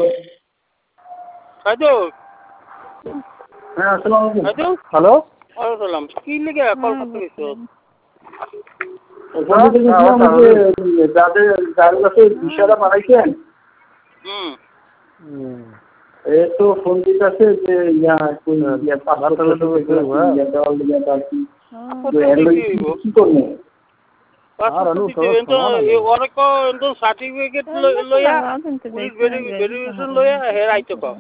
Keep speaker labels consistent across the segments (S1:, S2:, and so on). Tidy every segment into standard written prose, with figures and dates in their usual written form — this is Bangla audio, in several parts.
S1: তাই তো
S2: হ্যাঁ আসসালামু আলাইকুম।
S1: তাই তো
S2: হ্যালো
S1: আসসালাম কি লিখে কল করতে গেছো
S2: ওখানে দেখলাম যে যার কাছে বিষয়টা পাঠাইছেন এ তো ফোন দিতেছে যে কি করবো
S1: সার্টিফিকেট লইয়া পুলিশ ভেরিফিকেশন লইয়া হেরাইতে কম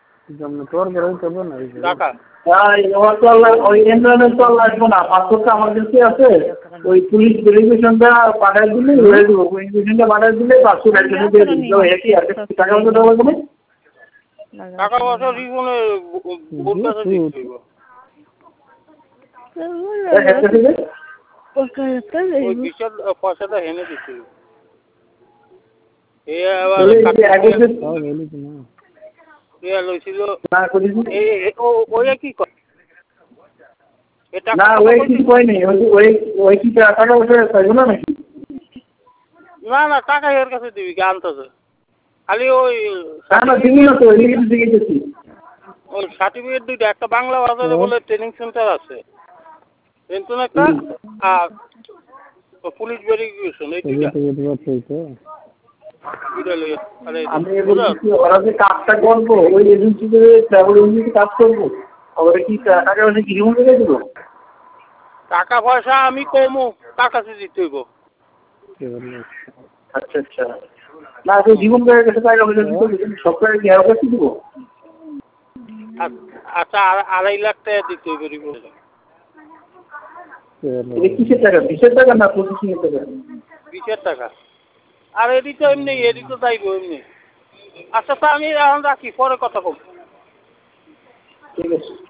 S1: টাকা
S2: ওই এন্ট্রান্স তো লাগবে না, পাসপোর্টটা আমার কাছে আছে, ওই পুলিশ ভেরিফিকেশনটা পাঠাই দিলে হয়ে দেবো, ভেরিফিকেশনটা পাঠাই দিলে পাসপোর্ট একজনে দিয়ে দিল একই আছে টাকা পয়সা দেওয়া লাগবে
S1: টাকা পয়সা জীবনে ভোট কাছে দিতে হইব ওই বিশাল পয়সাটা হেনে দিতে হইব এ আবার লইছিল ওই কি করে
S2: না ওই কিছু কই নেই, ওই কি টাকা পয়সা চাইবো না নাকি?
S1: না না টাকা এর কাছে দিবি কি আনতেছে খালি ওই ওই সার্টিফিকেট দুইটা একটা বাংলা বাজারে বলে ট্রেনিং সেন্টার আছে কিন্তু একটা আর পুলিশ ভেরিফিকেশন এই দুইটা
S2: আমি বলছি ওরা যে কাজটা করবো ওই এজেন্সিতে ট্রাভেল এজেন্সিতে কাজ করবো ওরা কি টাকা পয়সা কি জীবন থেকে দেবো?
S1: টাকা পয়সা আমি কমু তার কাছে দিতে হইব।
S2: আচ্ছা আচ্ছা না তো জীবন কাছে টাকা পয়সা দিতে সরকারে কি আরো কাছে দিব?
S1: আচ্ছা 2.5 লাখ টাকা দিতে হইব রিপোর্টে।
S2: কিসের টাকা? 20-এর টাকা না 25-এর টাকা?
S1: 20-এর টাকা। আর এডি তো এমনি এডি তো যাইব এমনি। আচ্ছা তা আমি এখন রাখি পরে কথা বলবো।
S2: ঠিক আছে।